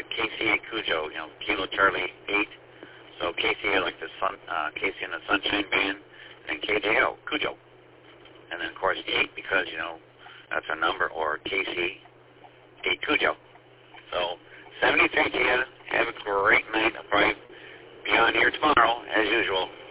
got KC8 Cujo, Kilo Charlie 8. So KC like the sun, KC and the Sunshine Band, and KJO, Cujo. And then, of course, 8 because, that's a number, or KC8 Cujo. So, 73 to you. Have a great night. I'll probably be on here tomorrow, as usual.